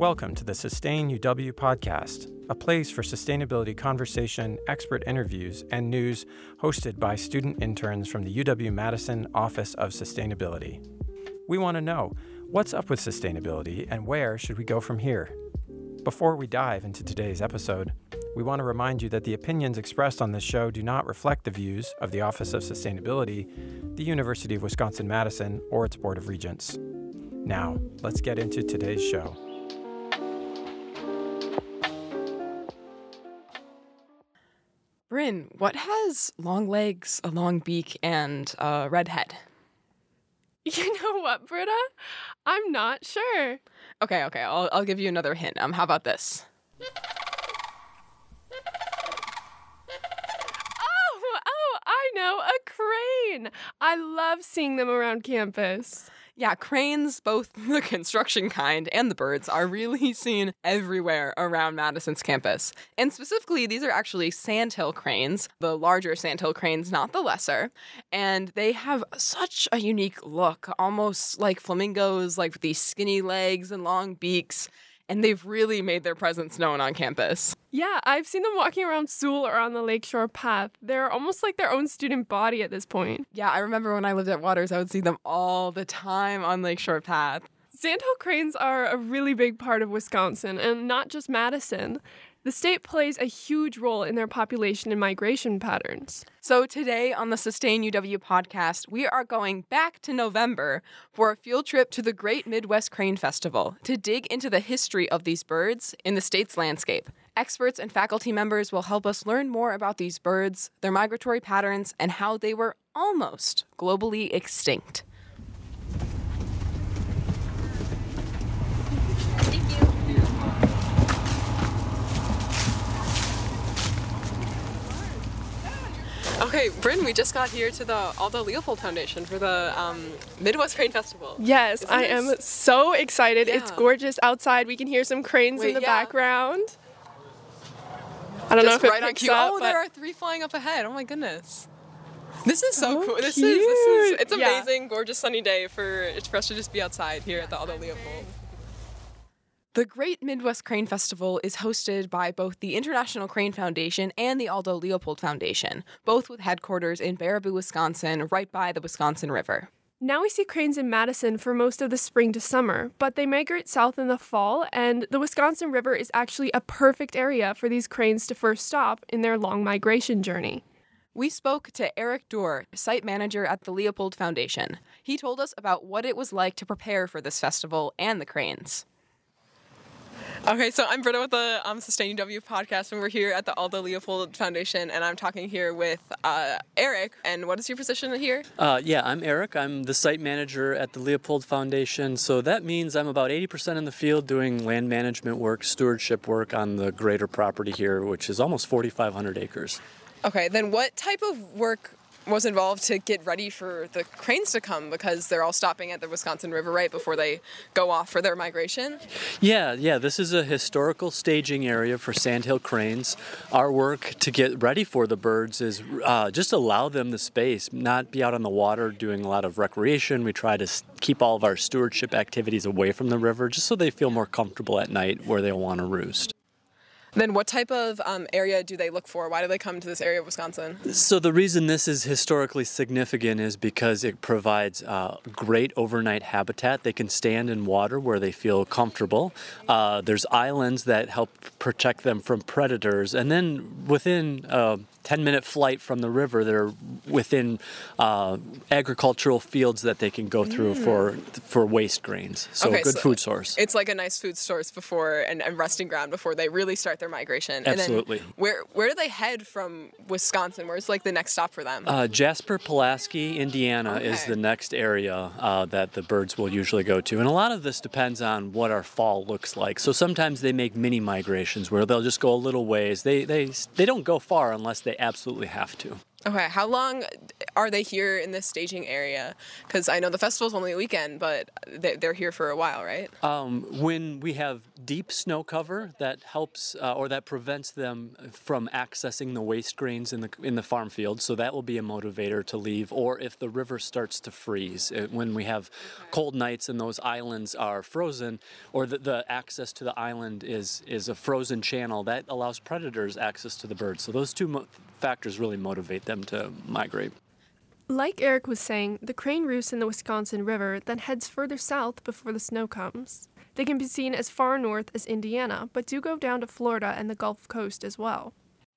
Welcome to the Sustain UW podcast, a place for sustainability conversation, expert interviews, and news hosted by student interns from the UW-Madison Office of Sustainability. We want to know, what's up with sustainability and where should we go from here? Before we dive into today's episode, we want to remind you that the opinions expressed on this show do not reflect the views of the Office of Sustainability, the University of Wisconsin-Madison, or its Board of Regents. Now, let's get into today's show. Bryn, what has long legs, a long beak, and a red head? You know what, Britta? I'm not sure. Okay, I'll give you another hint. How about this? Oh, I know, a crane. I love seeing them around campus. Yeah, cranes, both the construction kind and the birds, are really seen everywhere around Madison's campus. And specifically, these are actually sandhill cranes, the larger sandhill cranes, not the lesser. And they have such a unique look, almost like flamingos, like with these skinny legs and long beaks. And they've really made their presence known on campus. Yeah, I've seen them walking around Sewell or on the Lakeshore Path. They're almost like their own student body at this point. Yeah, I remember when I lived at Waters, I would see them all the time on Lakeshore Path. Sandhill cranes are a really big part of Wisconsin, and not just Madison. The state plays a huge role in their population and migration patterns. So today on the Sustain UW podcast, we are going back to November for a field trip to the Great Midwest Crane Festival to dig into the history of these birds in the state's landscape. Experts and faculty members will help us learn more about these birds, their migratory patterns, and how they were almost globally extinct. Okay, Bryn, we just got here to the Aldo Leopold Foundation for the Midwest Crane Festival. Yes, I am so excited. Yeah. It's gorgeous outside. We can hear some cranes in the background. I don't know if it picks up. Oh, there are three flying up ahead. Oh my goodness. This is so cool. This is it's amazing, gorgeous sunny day for us to just be outside here at the Aldo Leopold. The Great Midwest Crane Festival is hosted by both the International Crane Foundation and the Aldo Leopold Foundation, both with headquarters in Baraboo, Wisconsin, right by the Wisconsin River. Now we see cranes in Madison for most of the spring to summer, but they migrate south in the fall, and the Wisconsin River is actually a perfect area for these cranes to first stop in their long migration journey. We spoke to Eric Doerr, site manager at the Leopold Foundation. He told us about what it was like to prepare for this festival and the cranes. Okay, so I'm Britta with the Sustain UW podcast, and we're here at the Aldo Leopold Foundation, and I'm talking here with Eric. And what is your position here? I'm Eric. I'm the site manager at the Leopold Foundation, so that means I'm about 80% in the field doing land management work, stewardship work on the greater property here, which is almost 4,500 acres. Okay, then what type of work was involved to get ready for the cranes to come, because they're all stopping at the Wisconsin River right before they go off for their migration? Yeah, this is a historical staging area for sandhill cranes. Our work to get ready for the birds is just allow them the space, not be out on the water doing a lot of recreation. We try to keep all of our stewardship activities away from the river just so they feel more comfortable at night where they want to roost. Then what type of area do they look for? Why do they come to this area of Wisconsin? So the reason this is historically significant is because it provides great overnight habitat. They can stand in water where they feel comfortable. There's islands that help protect them from predators. And then within a 10-minute flight from the river, they're within agricultural fields that they can go through for waste grains. So a good food source. It's like a nice food source before and resting ground before they really start their migration. Absolutely. And then where do they head from Wisconsin? Where's like the next stop for them? Jasper, Pulaski, Indiana is the next area that the birds will usually go to. And a lot of this depends on what our fall looks like. So sometimes they make mini migrations where they'll just go a little ways. They don't go far unless they absolutely have to. Okay, how long are they here in this staging area? Because I know the festival's only a weekend, but they're here for a while, right? When we have deep snow cover, that helps or that prevents them from accessing the waste grains in the farm field, so that will be a motivator to leave. Or if the river starts to freeze, when we have cold nights and those islands are frozen, or the access to the island is a frozen channel, that allows predators access to the birds. So those two factors really motivate them to migrate. Like Eric was saying, the crane roosts in the Wisconsin River, then heads further south before the snow comes. They can be seen as far north as Indiana, but do go down to Florida and the Gulf Coast as well.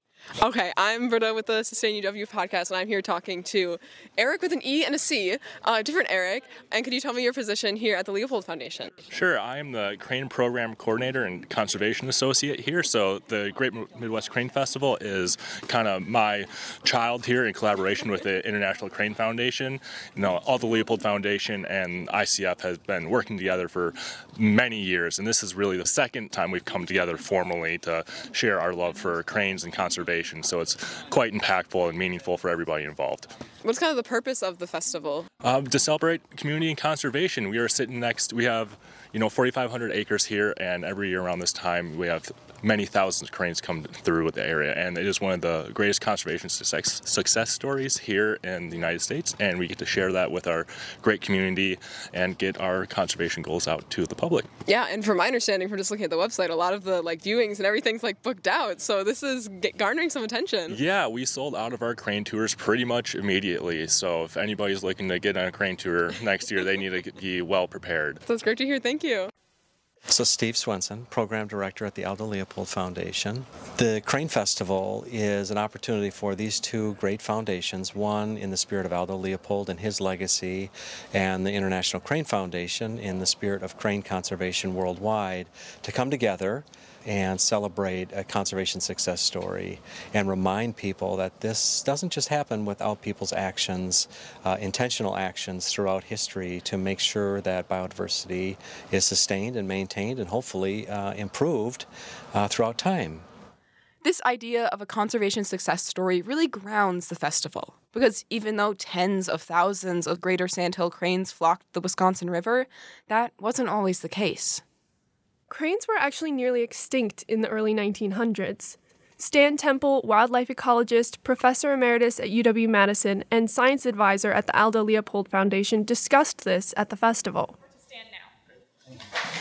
Okay, I'm Britta with the Sustain UW podcast, and I'm here talking to Eric with an E and a C, different Eric. And could you tell me your position here at the Leopold Foundation? Sure, I am the Crane Program Coordinator and Conservation Associate here. So the Great Midwest Crane Festival is kind of my child here in collaboration with the International Crane Foundation. You know, all the Leopold Foundation and ICF has been working together for many years, and this is really the second time we've come together formally to share our love for cranes and conservation. So it's quite impactful and meaningful for everybody involved. What's kind of the purpose of the festival? To celebrate community and conservation. We have 4,500 acres here, and every year around this time we have many thousands of cranes come through with the area, and it is one of the greatest conservation success stories here in the United States, and we get to share that with our great community and get our conservation goals out to the public. Yeah, and from my understanding, from just looking at the website, a lot of the viewings and everything's booked out, so this is garnering some attention. Yeah, we sold out of our crane tours pretty much immediately, so if anybody's looking to get on a crane tour next year, they need to be well prepared. That's great to hear. Thank you. So Steve Swenson, Program Director at the Aldo Leopold Foundation. The Crane Festival is an opportunity for these two great foundations, one in the spirit of Aldo Leopold and his legacy, and the International Crane Foundation in the spirit of crane conservation worldwide, to come together and celebrate a conservation success story and remind people that this doesn't just happen without people's actions, intentional actions throughout history to make sure that biodiversity is sustained and maintained and hopefully improved throughout time. This idea of a conservation success story really grounds the festival, because even though tens of thousands of greater sandhill cranes flocked the Wisconsin River, that wasn't always the case. Cranes were actually nearly extinct in the early 1900s. Stan Temple, wildlife ecologist, professor emeritus at UW-Madison, and science advisor at the Aldo Leopold Foundation discussed this at the festival. Stand now.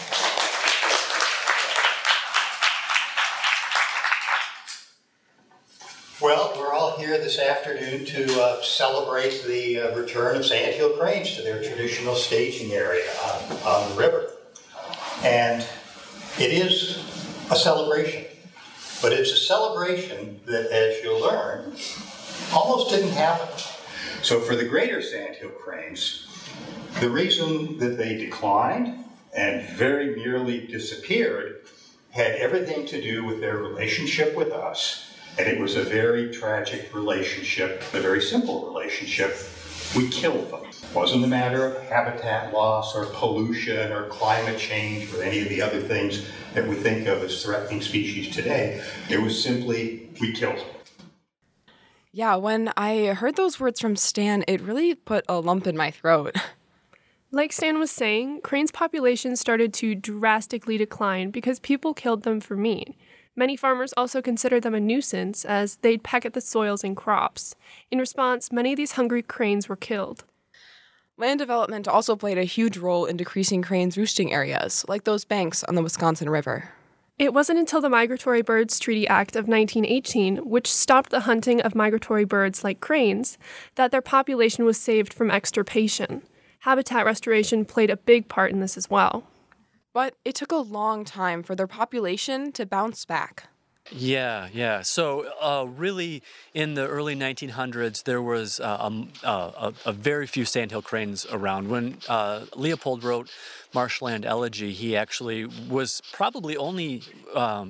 Well, we're all here this afternoon to celebrate the return of sandhill cranes to their traditional staging area on the river. And it is a celebration, but it's a celebration that, as you'll learn, almost didn't happen. So for the greater sandhill cranes, the reason that they declined and very nearly disappeared had everything to do with their relationship with us. And it was a very tragic relationship, a very simple relationship. We killed them. It wasn't a matter of habitat loss or pollution or climate change or any of the other things that we think of as threatening species today. It was simply, we killed them. Yeah, when I heard those words from Stan, it really put a lump in my throat. Like Stan was saying, cranes' populations started to drastically decline because people killed them for meat. Many farmers also considered them a nuisance as they'd peck at the soils and crops. In response, many of these hungry cranes were killed. Land development also played a huge role in decreasing cranes' roosting areas, like those banks on the Wisconsin River. It wasn't until the Migratory Birds Treaty Act of 1918, which stopped the hunting of migratory birds like cranes, that their population was saved from extirpation. Habitat restoration played a big part in this as well. But it took a long time for their population to bounce back. Yeah. So really, in the early 1900s, there was a very few sandhill cranes around. When Leopold wrote Marshland Elegy, he actually was probably only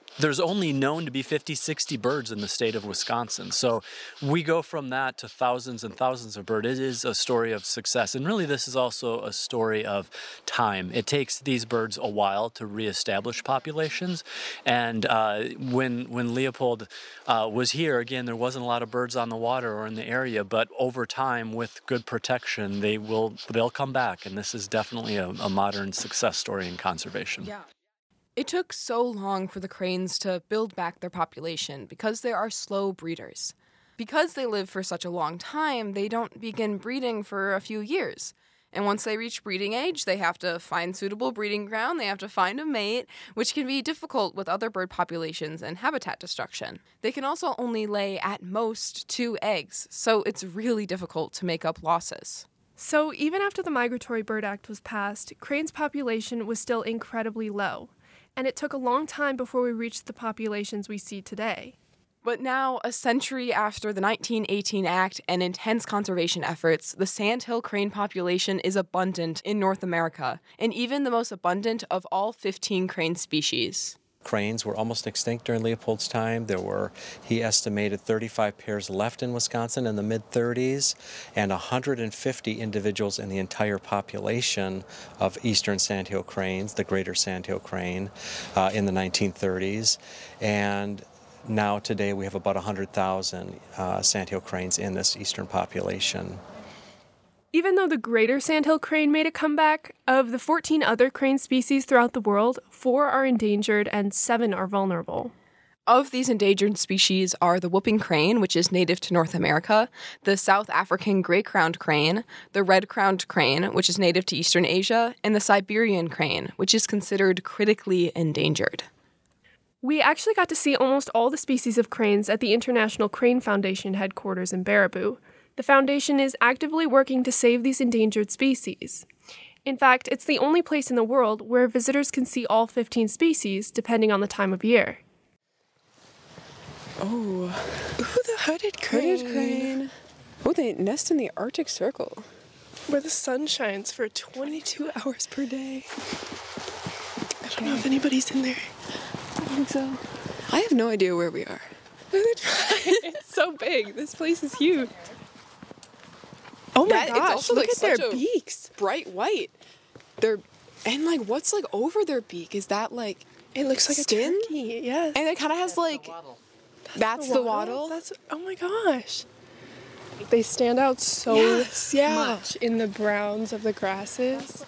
there's only known to be 50, 60 birds in the state of Wisconsin. So we go from that to thousands and thousands of birds. It is a story of success. And really, this is also a story of time. It takes these birds a while to reestablish populations. And when Leopold was here, again, there wasn't a lot of birds on the water or in the area, but over time, with good protection, they'll come back. And this is definitely a modern success story in conservation. Yeah. It took so long for the cranes to build back their population because they are slow breeders. Because they live for such a long time, they don't begin breeding for a few years. And once they reach breeding age, they have to find suitable breeding ground, they have to find a mate, which can be difficult with other bird populations and habitat destruction. They can also only lay at most 2 eggs, so it's really difficult to make up losses. So even after the Migratory Bird Act was passed, cranes' population was still incredibly low. And it took a long time before we reached the populations we see today. But now, a century after the 1918 Act and intense conservation efforts, the sandhill crane population is abundant in North America, and even the most abundant of all 15 crane species. Cranes were almost extinct during Leopold's time. There were, he estimated, 35 pairs left in Wisconsin in the mid-30s, and 150 individuals in the entire population of eastern sandhill cranes, the greater sandhill crane, in the 1930s. And now today we have about 100,000 sandhill cranes in this eastern population. Even though the greater sandhill crane made a comeback, of the 14 other crane species throughout the world, 4 are endangered and 7 are vulnerable. Of these endangered species are the whooping crane, which is native to North America, the South African gray-crowned crane, the red-crowned crane, which is native to Eastern Asia, and the Siberian crane, which is considered critically endangered. We actually got to see almost all the species of cranes at the International Crane Foundation headquarters in Baraboo. The foundation is actively working to save these endangered species. In fact, it's the only place in the world where visitors can see all 15 species, depending on the time of year. Oh, ooh, the hooded crane. Oh, they nest in the Arctic Circle, Where the sun shines for 22 hours per day. I don't know if anybody's in there. I think so. I have no idea where we are. It's so big. This place is huge. Oh my gosh, it's also look like at their such a beaks. Bright white. And like what's like over their beak? Is that like It looks like skin? a turkey, yes. And it kind of has like that's the wattle. That's, oh my gosh. They stand out so much in the browns of the grasses.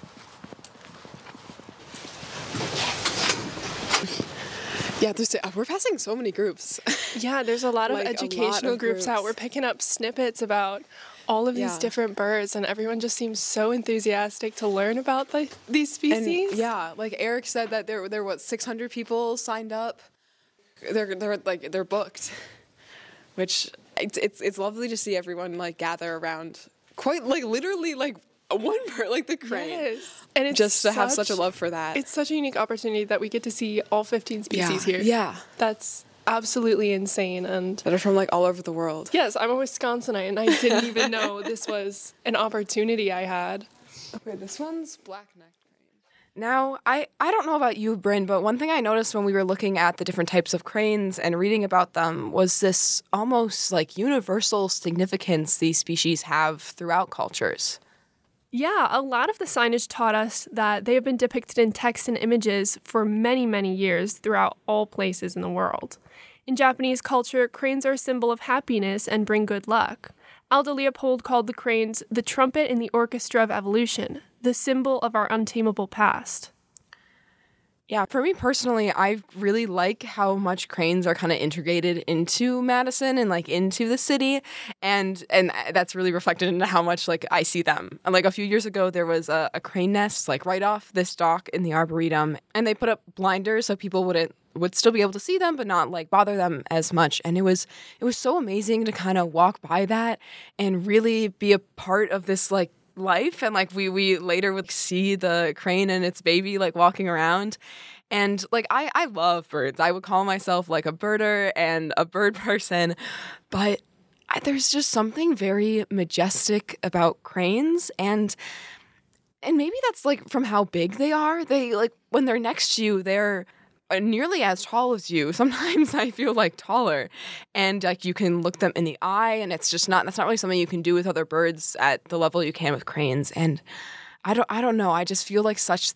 Yeah, we're passing so many groups. Yeah, there's a lot of Like, a educational lot of groups out. groups. We're picking up snippets about all of these Yeah. different birds, and everyone just seems so enthusiastic to learn about these species. And yeah, like Eric said that there were 600 people signed up. They're booked, which it's lovely to see everyone like gather around. Quite like literally like one bird, like the crane. Yes. And it's Just to have such a love for that. It's such a unique opportunity that we get to see all 15 species here. Yeah. That's absolutely insane. And That are from like all over the world. yes, I'm a Wisconsinite, and I didn't even know this was an opportunity I had. Okay, this one's black-necked crane. Now, I don't know about you, Bryn, but one thing I noticed when we were looking at the different types of cranes and reading about them was this almost like universal significance these species have throughout cultures. Yeah, a lot of the signage taught us that they have been depicted in text and images for many, many years throughout all places in the world. In Japanese culture, cranes are a symbol of happiness and bring good luck. Aldo Leopold called the cranes the trumpet in the orchestra of evolution, the symbol of our untamable past. Yeah, for me personally, I really like how much cranes are kind of integrated into Madison and like into the city, and that's really reflected into how much like I see them. And like a few years ago, there was a crane nest like right off this dock in the Arboretum, and they put up blinders so people would still be able to see them, but not like bother them as much. And it was so amazing to kind of walk by that and really be a part of this like life. And like we later would see the crane and its baby like walking around. And like I love birds. I would call myself like a birder and a bird person, but there's just something very majestic about cranes, and maybe that's like from how big they are. They like when they're next to you, they're nearly as tall as you. Sometimes I feel like taller, and like you can look them in the eye, and that's not really something you can do with other birds at the level you can with cranes. And I don't know. I just feel like such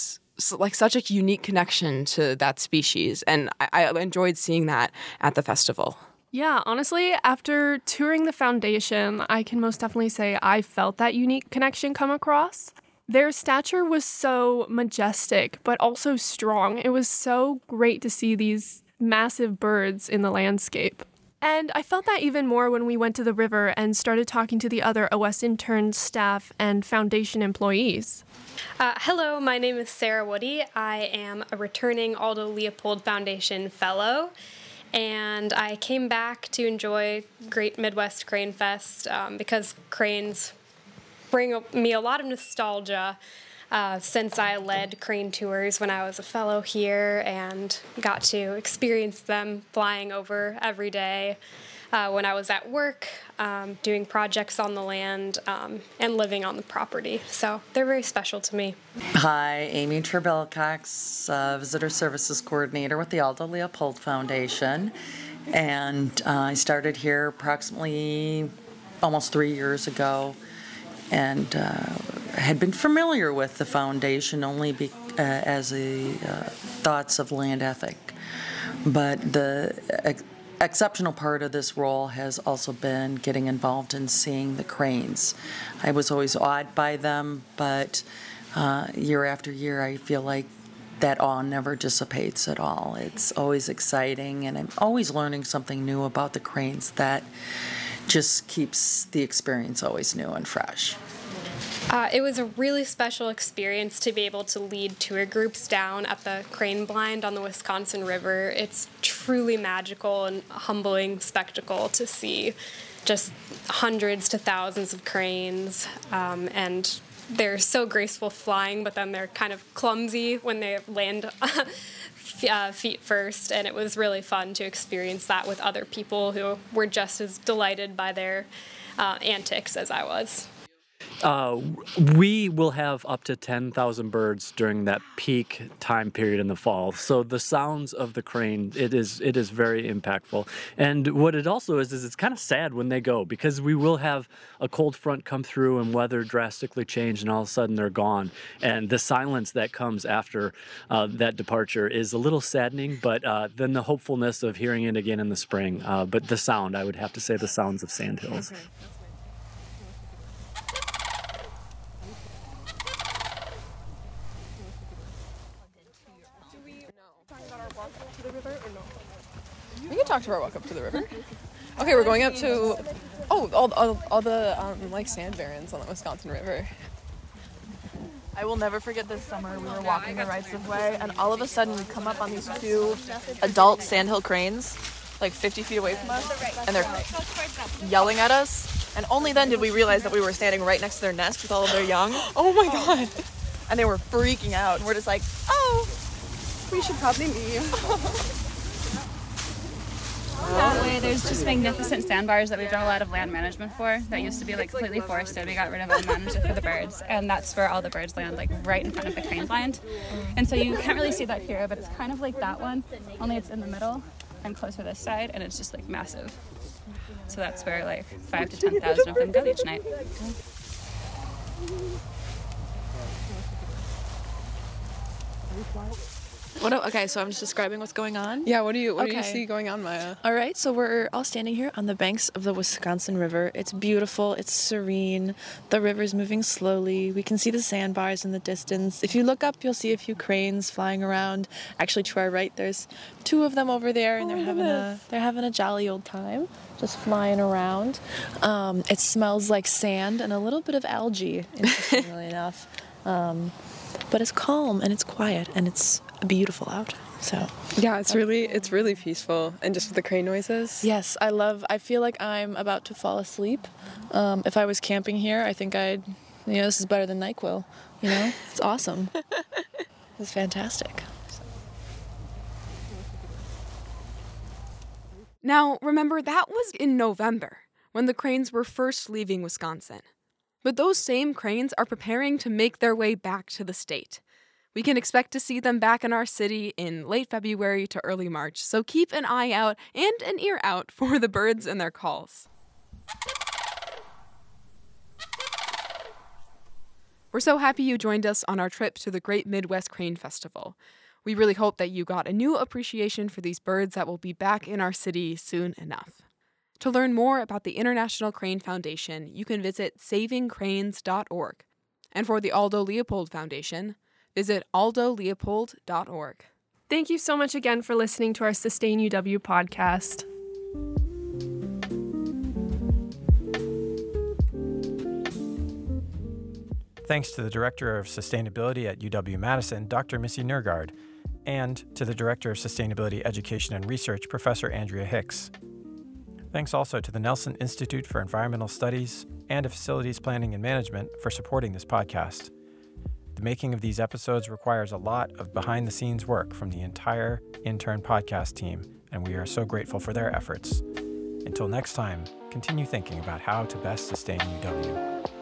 a unique connection to that species, and I enjoyed seeing that at the festival. Yeah, honestly, after touring the foundation, I can most definitely say I felt that unique connection come across. Their stature was so majestic, but also strong. It was so great to see these massive birds in the landscape. And I felt that even more when we went to the river and started talking to the other OS interns, staff, and foundation employees. Hello, my name is Sarah Woody. I am a returning Aldo Leopold Foundation Fellow, and I came back to enjoy Great Midwest Crane Fest because cranes bring me a lot of nostalgia since I led crane tours when I was a fellow here and got to experience them flying over every day when I was at work, doing projects on the land, and living on the property. So they're very special to me. Hi, Amy Trebell-Cox, Visitor Services Coordinator with the Aldo Leopold Foundation. And I started here approximately almost 3 years ago, and had been familiar with the foundation only as a thoughts of land ethic. But the exceptional part of this role has also been getting involved in seeing the cranes. I was always awed by them, but year after year I feel like that awe never dissipates at all. It's always exciting, and I'm always learning something new about the cranes that just keeps the experience always new and fresh. It was a really special experience to be able to lead tour groups down at the crane blind on the Wisconsin River. It's truly magical and humbling spectacle to see just hundreds to thousands of cranes, and they're so graceful flying, but then they're kind of clumsy when they land feet first, and it was really fun to experience that with other people who were just as delighted by their antics as I was. We will have up to 10,000 birds during that peak time period in the fall. So the sounds of the crane, it is very impactful. And what it also is it's kind of sad when they go, because we will have a cold front come through and weather drastically change, and all of a sudden they're gone. And the silence that comes after that departure is a little saddening, but then the hopefulness of hearing it again in the spring. But the sound, I would have to say the sounds of Sandhills. Okay. We can talk to our walk up to the river. Okay, we're going up to all the like sand barrens on the Wisconsin River. I will never forget this summer. We were walking the rights of way, and all of a sudden we come up on these two adult sandhill cranes, like 50 feet away from us, and they're yelling at us. And only then did we realize that we were standing right next to their nest with all of their young. Oh my god! And they were freaking out, and we're just like, oh, we should probably leave. That way, there's just magnificent sandbars that we've done a lot of land management for that used to be like completely forested. We got rid of it and managed it for the birds, and that's where all the birds land, like right in front of the crane blind. And so you can't really see that here, but it's kind of like that one, only it's in the middle and closer this side, and it's just like massive. So that's where like 5,000 to 10,000 of them go each night. Okay, so I'm just describing what's going on. Yeah, what do you see going on, Maya? All right, so we're all standing here on the banks of the Wisconsin River. It's beautiful, it's serene, the river's moving slowly. We can see the sandbars in the distance. If you look up, you'll see a few cranes flying around. Actually, to our right, there's two of them over there, and they're having a jolly old time, just flying around. It smells like sand and a little bit of algae, interestingly enough. But it's calm and it's quiet and it's beautiful out. So yeah, it's really peaceful, and just with the crane noises. Yes, I feel like I'm about to fall asleep. If I was camping here, I think this is better than NyQuil. It's awesome. It's fantastic. Now, remember, that was in November when the cranes were first leaving Wisconsin. But those same cranes are preparing to make their way back to the state. We can expect to see them back in our city in late February to early March, so keep an eye out and an ear out for the birds and their calls. We're so happy you joined us on our trip to the Great Midwest Crane Festival. We really hope that you got a new appreciation for these birds that will be back in our city soon enough. To learn more about the International Crane Foundation, you can visit savingcranes.org. And for the Aldo Leopold Foundation, visit aldoleopold.org. Thank you so much again for listening to our Sustain UW podcast. Thanks to the Director of Sustainability at UW-Madison, Dr. Missy Nergard, and to the Director of Sustainability Education and Research, Professor Andrea Hicks. Thanks also to the Nelson Institute for Environmental Studies and to Facilities Planning and Management for supporting this podcast. The making of these episodes requires a lot of behind-the-scenes work from the entire Intern podcast team, and we are so grateful for their efforts. Until next time, continue thinking about how to best sustain UW.